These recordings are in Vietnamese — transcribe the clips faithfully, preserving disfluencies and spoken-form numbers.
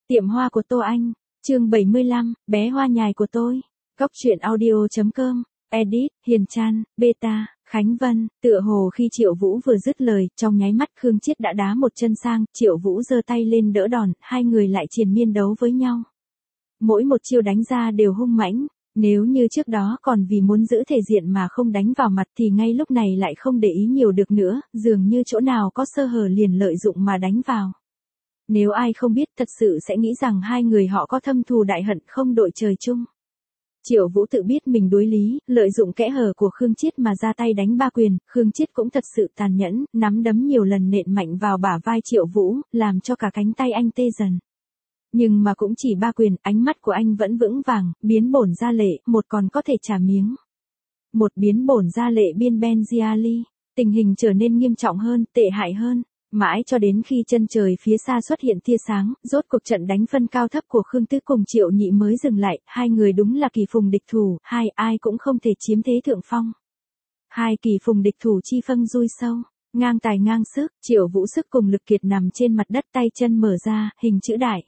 Tiệm hoa của Tô Anh, chương bảy mươi lăm, bé hoa nhài của tôi. Góc truyện audio chấm com, edit, Hiền Chan, beta, Khánh Vân. Tựa hồ khi Triệu Vũ vừa dứt lời, trong nháy mắt Khương Chiết đã đá một chân sang, Triệu Vũ giơ tay lên đỡ đòn, hai người lại triền miên đấu với nhau. Mỗi một chiêu đánh ra đều hung mãnh, nếu như trước đó còn vì muốn giữ thể diện mà không đánh vào mặt thì ngay lúc này lại không để ý nhiều được nữa, dường như chỗ nào có sơ hở liền lợi dụng mà đánh vào. Nếu ai không biết thật sự sẽ nghĩ rằng hai người họ có thâm thù đại hận không đội trời chung. Triệu Vũ tự biết mình đối lý, lợi dụng kẽ hở của Khương Chiết mà ra tay đánh ba quyền, Khương Chiết cũng thật sự tàn nhẫn, nắm đấm nhiều lần nện mạnh vào bả vai Triệu Vũ, làm cho cả cánh tay anh tê dần. Nhưng mà cũng chỉ ba quyền, ánh mắt của anh vẫn vững vàng, biến bổn ra lệ, một còn có thể trả miếng. Một biến bổn ra lệ biên Ben Ziali, tình hình trở nên nghiêm trọng hơn, tệ hại hơn. Mãi cho đến khi chân trời phía xa xuất hiện tia sáng, rốt cuộc trận đánh phân cao thấp của Khương Tứ cùng Triệu Nhị mới dừng lại, hai người đúng là kỳ phùng địch thủ, hai ai cũng không thể chiếm thế thượng phong. Hai kỳ phùng địch thủ chi phân rui sâu, ngang tài ngang sức, Triệu Vũ sức cùng lực kiệt nằm trên mặt đất tay chân mở ra, hình chữ đại.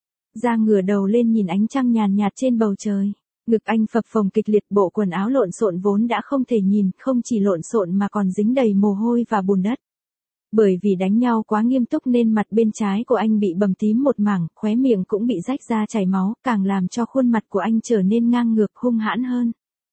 Ra ngửa đầu lên nhìn ánh trăng nhàn nhạt trên bầu trời. Ngực anh phập phồng kịch liệt, bộ quần áo lộn xộn vốn đã không thể nhìn, không chỉ lộn xộn mà còn dính đầy mồ hôi và bùn đất. Bởi vì đánh nhau quá nghiêm túc nên mặt bên trái của anh bị bầm tím một mảng, khóe miệng cũng bị rách ra chảy máu, càng làm cho khuôn mặt của anh trở nên ngang ngược hung hãn hơn.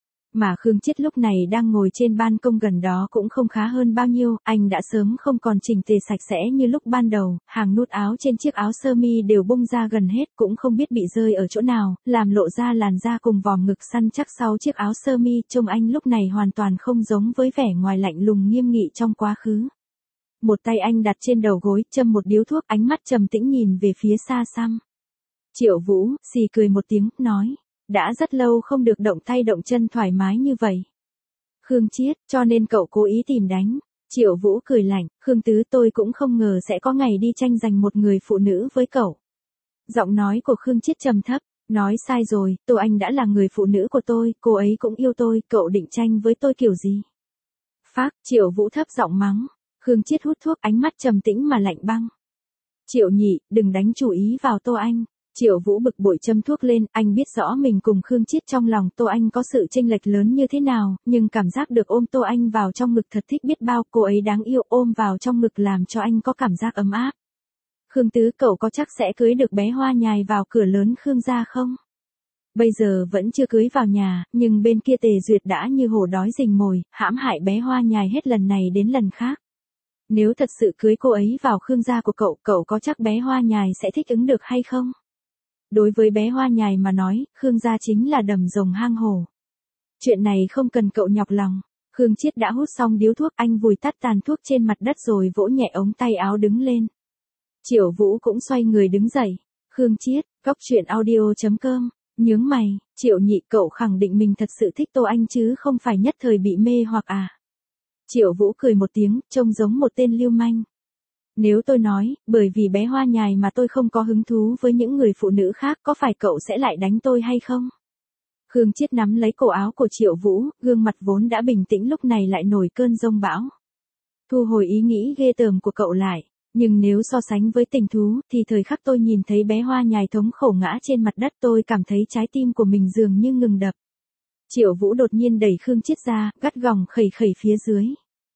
Mà Khương Chiết lúc này đang ngồi trên ban công gần đó cũng không khá hơn bao nhiêu, anh đã sớm không còn chỉnh tề sạch sẽ như lúc ban đầu, hàng nút áo trên chiếc áo sơ mi đều bung ra gần hết, cũng không biết bị rơi ở chỗ nào, làm lộ ra làn da cùng vòm ngực săn chắc sau chiếc áo sơ mi, trông anh lúc này hoàn toàn không giống với vẻ ngoài lạnh lùng nghiêm nghị trong quá khứ. Một tay anh đặt trên đầu gối, châm một điếu thuốc, ánh mắt trầm tĩnh nhìn về phía xa xăm. Triệu Vũ, xì cười một tiếng, nói, đã rất lâu không được động tay động chân thoải mái như vậy. Khương Chiết, cho nên cậu cố ý tìm đánh. Triệu Vũ cười lạnh, Khương Tứ, tôi cũng không ngờ sẽ có ngày đi tranh giành một người phụ nữ với cậu. Giọng nói của Khương Chiết trầm thấp, nói sai rồi, Tô Anh đã là người phụ nữ của tôi, cô ấy cũng yêu tôi, cậu định tranh với tôi kiểu gì? Phác, Triệu Vũ thấp giọng mắng. Khương Chiết hút thuốc, ánh mắt trầm tĩnh mà lạnh băng. Triệu Nhị, đừng đánh chú ý vào Tô Anh. Triệu Vũ bực bội châm thuốc lên, anh biết rõ mình cùng Khương Chiết trong lòng Tô Anh có sự chênh lệch lớn như thế nào, nhưng cảm giác được ôm Tô Anh vào trong ngực thật thích biết bao, cô ấy đáng yêu, ôm vào trong ngực làm cho anh có cảm giác ấm áp. Khương Tứ, cậu có chắc sẽ cưới được bé hoa nhài vào cửa lớn Khương gia không? Bây giờ vẫn chưa cưới vào nhà, nhưng bên kia Tề Duyệt đã như hổ đói rình mồi, hãm hại bé hoa nhài hết lần này đến lần khác. Nếu thật sự cưới cô ấy vào Khương gia của cậu, cậu có chắc bé hoa nhài sẽ thích ứng được hay không? Đối với bé hoa nhài mà nói, Khương gia chính là đầm rồng hang hổ. Chuyện này không cần cậu nhọc lòng. Khương Chiết đã hút xong điếu thuốc, anh vùi tắt tàn thuốc trên mặt đất rồi vỗ nhẹ ống tay áo đứng lên. Triệu Vũ cũng xoay người đứng dậy. Khương Chiết, góc truyện audio chấm com, nhướng mày, Triệu Nhị, cậu khẳng định mình thật sự thích Tô Anh chứ không phải nhất thời bị mê hoặc à? Triệu Vũ cười một tiếng, trông giống một tên lưu manh. Nếu tôi nói, bởi vì bé hoa nhài mà tôi không có hứng thú với những người phụ nữ khác, có phải cậu sẽ lại đánh tôi hay không? Khương Chiết nắm lấy cổ áo của Triệu Vũ, gương mặt vốn đã bình tĩnh lúc này lại nổi cơn giông bão. Thu hồi ý nghĩ ghê tởm của cậu lại, nhưng nếu so sánh với tình thú, thì thời khắc tôi nhìn thấy bé hoa nhài thống khổ ngã trên mặt đất tôi cảm thấy trái tim của mình dường như ngừng đập. Triệu Vũ đột nhiên đẩy Khương Chiết ra, gắt gỏng khẩy khẩy phía dưới.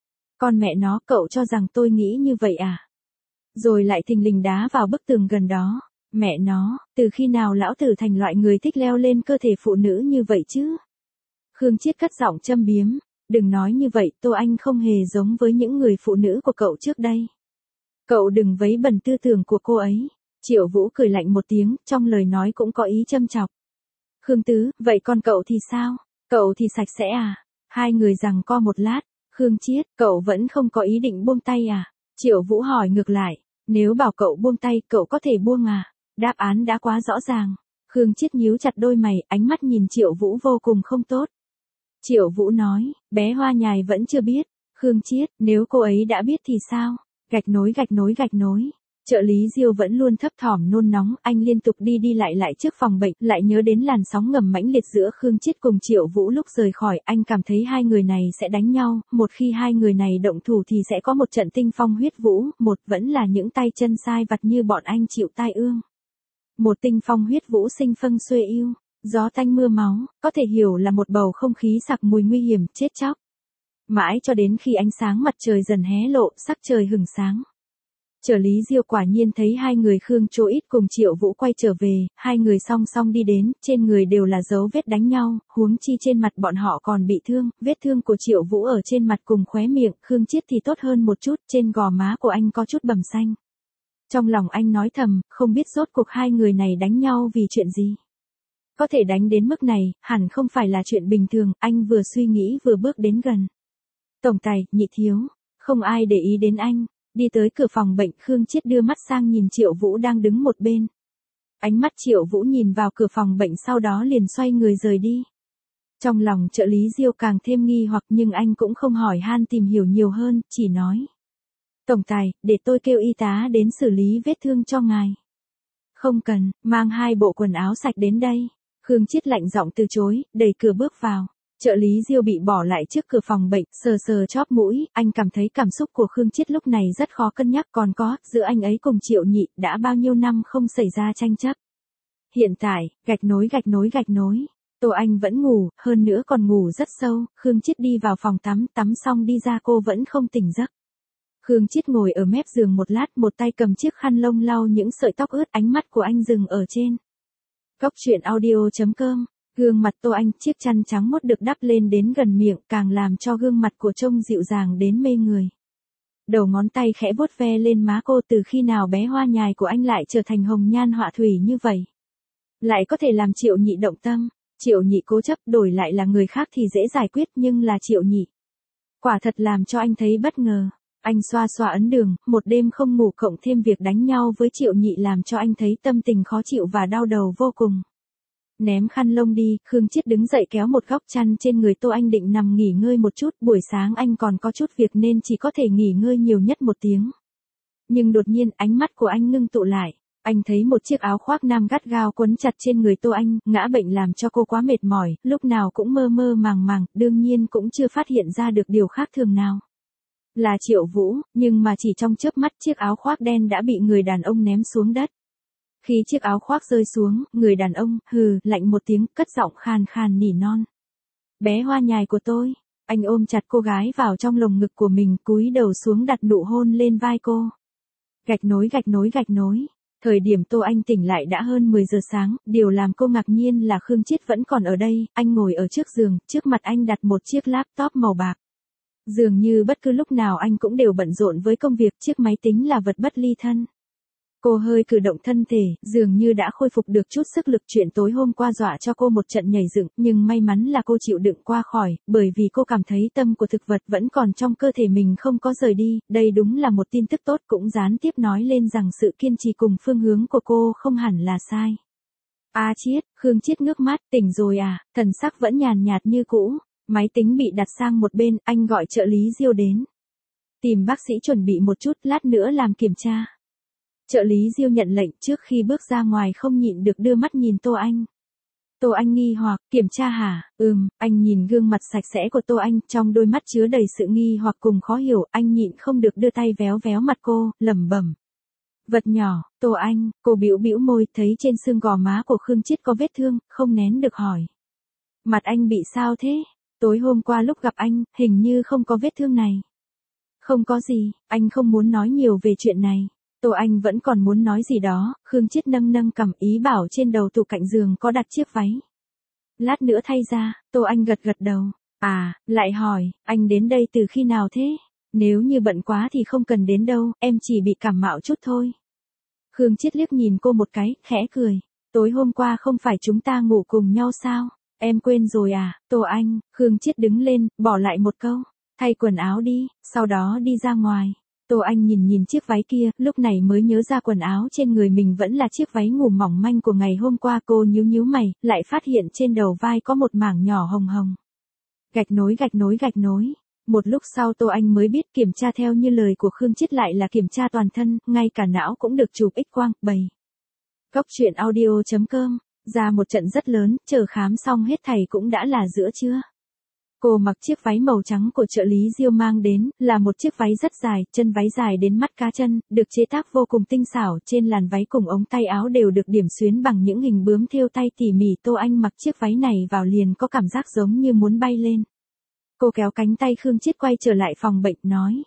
Con mẹ nó, cậu cho rằng tôi nghĩ như vậy à? Rồi lại thình lình đá vào bức tường gần đó. Mẹ nó, từ khi nào lão tử thành loại người thích leo lên cơ thể phụ nữ như vậy chứ? Khương Chiết cất giọng châm biếm. Đừng nói như vậy, Tô Anh không hề giống với những người phụ nữ của cậu trước đây. Cậu đừng vấy bẩn tư tưởng của cô ấy. Triệu Vũ cười lạnh một tiếng, trong lời nói cũng có ý châm chọc. Khương Tứ, vậy còn cậu thì sao? Cậu thì sạch sẽ à? Hai người giằng co một lát. Khương Chiết, cậu vẫn không có ý định buông tay à? Triệu Vũ hỏi ngược lại. Nếu bảo cậu buông tay, cậu có thể buông à? Đáp án đã quá rõ ràng. Khương Chiết nhíu chặt đôi mày, ánh mắt nhìn Triệu Vũ vô cùng không tốt. Triệu Vũ nói, bé hoa nhài vẫn chưa biết. Khương Chiết, nếu cô ấy đã biết thì sao? Gạch nối gạch nối gạch nối. Trợ lý Diêu vẫn luôn thấp thỏm nôn nóng, anh liên tục đi đi lại lại trước phòng bệnh, lại nhớ đến làn sóng ngầm mãnh liệt giữa Khương Chiết cùng Triệu Vũ lúc rời khỏi, anh cảm thấy hai người này sẽ đánh nhau, một khi hai người này động thủ thì sẽ có một trận tinh phong huyết vũ, một vẫn là những tay chân sai vặt như bọn anh chịu tai ương. Một tinh phong huyết vũ sinh phân xuê yêu, gió tanh mưa máu, có thể hiểu là một bầu không khí sặc mùi nguy hiểm, chết chóc. Mãi cho đến khi ánh sáng mặt trời dần hé lộ, sắc trời hừng sáng. Trợ lý Diêu quả nhiên thấy hai người Khương Chỗ Ít cùng Triệu Vũ quay trở về, hai người song song đi đến, trên người đều là dấu vết đánh nhau, huống chi trên mặt bọn họ còn bị thương, vết thương của Triệu Vũ ở trên mặt cùng khóe miệng, Khương Chiết thì tốt hơn một chút, trên gò má của anh có chút bầm xanh. Trong lòng anh nói thầm, không biết rốt cuộc hai người này đánh nhau vì chuyện gì. Có thể đánh đến mức này, hẳn không phải là chuyện bình thường, anh vừa suy nghĩ vừa bước đến gần. Tổng tài, Nhị thiếu, không ai để ý đến anh. Đi tới cửa phòng bệnh, Khương Chiết đưa mắt sang nhìn Triệu Vũ đang đứng một bên. Ánh mắt Triệu Vũ nhìn vào cửa phòng bệnh sau đó liền xoay người rời đi. Trong lòng trợ lý Diêu càng thêm nghi hoặc nhưng anh cũng không hỏi han tìm hiểu nhiều hơn, chỉ nói. Tổng tài, để tôi kêu y tá đến xử lý vết thương cho ngài. Không cần, mang hai bộ quần áo sạch đến đây. Khương Chiết lạnh giọng từ chối, đẩy cửa bước vào. Trợ lý Diêu bị bỏ lại trước cửa phòng bệnh, sờ sờ chóp mũi, anh cảm thấy cảm xúc của Khương Chiết lúc này rất khó cân nhắc, còn có, giữa anh ấy cùng Triệu Nhị, đã bao nhiêu năm không xảy ra tranh chấp. Hiện tại, gạch nối gạch nối gạch nối, Tô Anh vẫn ngủ, hơn nữa còn ngủ rất sâu, Khương Chiết đi vào phòng tắm, tắm xong đi ra cô vẫn không tỉnh giấc. Khương Chiết ngồi ở mép giường một lát, một tay cầm chiếc khăn lông lau những sợi tóc ướt, ánh mắt của anh dừng ở trên. Góc truyện audio chấm com. Gương mặt Tô Anh, chiếc chăn trắng mốt được đắp lên đến gần miệng, càng làm cho gương mặt của trông dịu dàng đến mê người. Đầu ngón tay khẽ vuốt ve lên má cô, từ khi nào bé hoa nhài của anh lại trở thành hồng nhan họa thủy như vậy. Lại có thể làm Triệu Nhị động tâm, Triệu Nhị cố chấp, đổi lại là người khác thì dễ giải quyết nhưng là Triệu Nhị. Quả thật làm cho anh thấy bất ngờ. Anh xoa xoa ấn đường, một đêm không ngủ cộng thêm việc đánh nhau với Triệu Nhị làm cho anh thấy tâm tình khó chịu và đau đầu vô cùng. Ném khăn lông đi, Khương Chiết đứng dậy kéo một góc chăn trên người Tô Anh định nằm nghỉ ngơi một chút, buổi sáng anh còn có chút việc nên chỉ có thể nghỉ ngơi nhiều nhất một tiếng. Nhưng đột nhiên ánh mắt của anh ngưng tụ lại, anh thấy một chiếc áo khoác nam gắt gao quấn chặt trên người Tô Anh, ngã bệnh làm cho cô quá mệt mỏi, lúc nào cũng mơ mơ màng màng, đương nhiên cũng chưa phát hiện ra được điều khác thường nào. Là Triệu Vũ, nhưng mà chỉ trong chớp mắt chiếc áo khoác đen đã bị người đàn ông ném xuống đất. Khi chiếc áo khoác rơi xuống, người đàn ông, hừ, lạnh một tiếng, cất giọng khàn khàn nỉ non. Bé hoa nhài của tôi, anh ôm chặt cô gái vào trong lồng ngực của mình, cúi đầu xuống đặt nụ hôn lên vai cô. Gạch nối gạch nối gạch nối. Thời điểm Tô Anh tỉnh lại đã hơn mười giờ sáng, điều làm cô ngạc nhiên là Khương Chiết vẫn còn ở đây, anh ngồi ở trước giường, trước mặt anh đặt một chiếc laptop màu bạc. Dường như bất cứ lúc nào anh cũng đều bận rộn với công việc, chiếc máy tính là vật bất ly thân. Cô hơi cử động thân thể, dường như đã khôi phục được chút sức lực, chuyện tối hôm qua dọa cho cô một trận nhảy dựng, nhưng may mắn là cô chịu đựng qua khỏi, bởi vì cô cảm thấy tâm của thực vật vẫn còn trong cơ thể mình không có rời đi, đây đúng là một tin tức tốt, cũng gián tiếp nói lên rằng sự kiên trì cùng phương hướng của cô không hẳn là sai. A Chiết, Khương Chiết ngước mắt, tỉnh rồi à, thần sắc vẫn nhàn nhạt như cũ, máy tính bị đặt sang một bên, anh gọi trợ lý Diêu đến. Tìm bác sĩ chuẩn bị một chút, lát nữa làm kiểm tra. Trợ lý Diêu nhận lệnh, trước khi bước ra ngoài không nhịn được đưa mắt nhìn Tô Anh. Tô Anh nghi hoặc, kiểm tra hả? Ừm, anh nhìn gương mặt sạch sẽ của Tô Anh, trong đôi mắt chứa đầy sự nghi hoặc cùng khó hiểu, anh nhịn không được đưa tay véo véo mặt cô, lẩm bẩm. Vật nhỏ, Tô Anh, cô bĩu bĩu môi, thấy trên xương gò má của Khương Chiết có vết thương, không nén được hỏi. Mặt anh bị sao thế? Tối hôm qua lúc gặp anh, hình như không có vết thương này. Không có gì, anh không muốn nói nhiều về chuyện này. Tô Anh vẫn còn muốn nói gì đó, Khương Chiết nâng nâng cằm, ý bảo trên đầu tủ cạnh giường có đặt chiếc váy. Lát nữa thay ra, Tô Anh gật gật đầu. À, lại hỏi, anh đến đây từ khi nào thế? Nếu như bận quá thì không cần đến đâu, em chỉ bị cảm mạo chút thôi. Khương Chiết liếc nhìn cô một cái, khẽ cười. Tối hôm qua không phải chúng ta ngủ cùng nhau sao? Em quên rồi à? Tô Anh, Khương Chiết đứng lên, bỏ lại một câu. Thay quần áo đi, sau đó đi ra ngoài. Tô Anh nhìn nhìn chiếc váy kia, lúc này mới nhớ ra quần áo trên người mình vẫn là chiếc váy ngủ mỏng manh của ngày hôm qua, cô nhíu nhíu mày, lại phát hiện trên đầu vai có một mảng nhỏ hồng hồng. Gạch nối gạch nối gạch nối. Một lúc sau Tô Anh mới biết kiểm tra theo như lời của Khương Chiết lại là kiểm tra toàn thân, ngay cả não cũng được chụp X-quang, bày. Góc truyện audio chấm com, ra một trận rất lớn, chờ khám xong hết thảy cũng đã là giữa trưa. Cô mặc chiếc váy màu trắng của trợ lý Diêu mang đến, là một chiếc váy rất dài, chân váy dài đến mắt cá chân, được chế tác vô cùng tinh xảo, trên làn váy cùng ống tay áo đều được điểm xuyến bằng những hình bướm thêu tay tỉ mỉ. Tô Anh mặc chiếc váy này vào liền có cảm giác giống như muốn bay lên. Cô kéo cánh tay Khương Chiết quay trở lại phòng bệnh nói.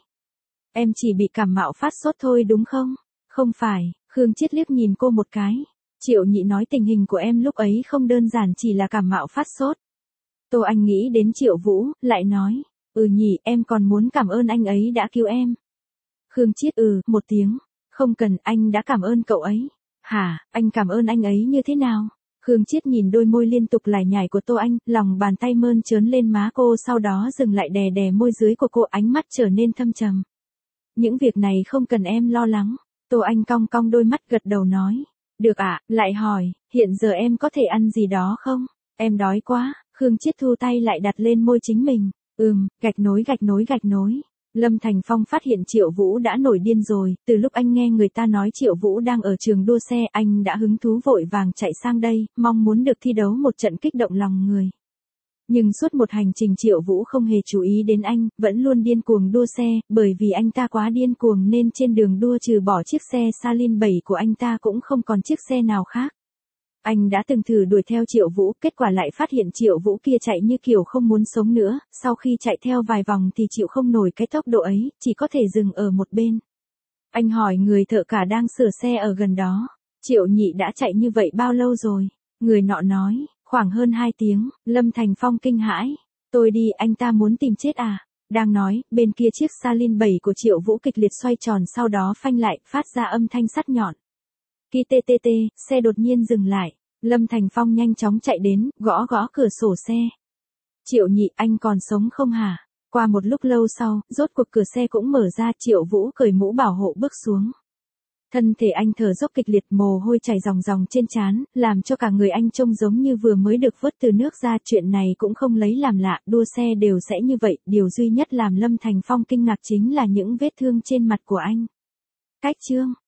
Em chỉ bị cảm mạo phát sốt thôi đúng không? Không phải, Khương Chiết liếc nhìn cô một cái. Triệu Nhị nói tình hình của em lúc ấy không đơn giản chỉ là cảm mạo phát sốt. Tô Anh nghĩ đến Triệu Vũ, lại nói, ừ nhỉ, em còn muốn cảm ơn anh ấy đã cứu em. Khương Chiết ừ, một tiếng, không cần, anh đã cảm ơn cậu ấy. Hả, anh cảm ơn anh ấy như thế nào? Khương Chiết nhìn đôi môi liên tục lải nhải của Tô Anh, lòng bàn tay mơn trớn lên má cô, sau đó dừng lại đè đè môi dưới của cô, ánh mắt trở nên thâm trầm. Những việc này không cần em lo lắng. Tô Anh cong cong đôi mắt gật đầu nói. Được ạ, à, lại hỏi, hiện giờ em có thể ăn gì đó không? Em đói quá. Khương Chiết thu tay lại đặt lên môi chính mình. Ừm, gạch nối gạch nối gạch nối. Lâm Thành Phong phát hiện Triệu Vũ đã nổi điên rồi, từ lúc anh nghe người ta nói Triệu Vũ đang ở trường đua xe, anh đã hứng thú vội vàng chạy sang đây, mong muốn được thi đấu một trận kích động lòng người. Nhưng suốt một hành trình Triệu Vũ không hề chú ý đến anh, vẫn luôn điên cuồng đua xe, bởi vì anh ta quá điên cuồng nên trên đường đua trừ bỏ chiếc xe Salin bảy của anh ta cũng không còn chiếc xe nào khác. Anh đã từng thử đuổi theo Triệu Vũ, kết quả lại phát hiện Triệu Vũ kia chạy như kiểu không muốn sống nữa, sau khi chạy theo vài vòng thì chịu không nổi cái tốc độ ấy, chỉ có thể dừng ở một bên. Anh hỏi người thợ cả đang sửa xe ở gần đó, Triệu Nhị đã chạy như vậy bao lâu rồi? Người nọ nói, khoảng hơn hai tiếng. Lâm Thành Phong kinh hãi, tôi đi, anh ta muốn tìm chết à? Đang nói, bên kia chiếc Salin bảy của Triệu Vũ kịch liệt xoay tròn, sau đó phanh lại, phát ra âm thanh sắt nhọn. Khi tê tê tê, xe đột nhiên dừng lại. Lâm Thành Phong nhanh chóng chạy đến, gõ gõ cửa sổ xe. Triệu Nhị, anh còn sống không hả? Qua một lúc lâu sau, rốt cuộc cửa xe cũng mở ra, Triệu Vũ cởi mũ bảo hộ bước xuống. Thân thể anh thở dốc kịch liệt, mồ hôi chảy ròng ròng trên trán, làm cho cả người anh trông giống như vừa mới được vớt từ nước ra. Chuyện này cũng không lấy làm lạ, đua xe đều sẽ như vậy, điều duy nhất làm Lâm Thành Phong kinh ngạc chính là những vết thương trên mặt của anh. Cách chương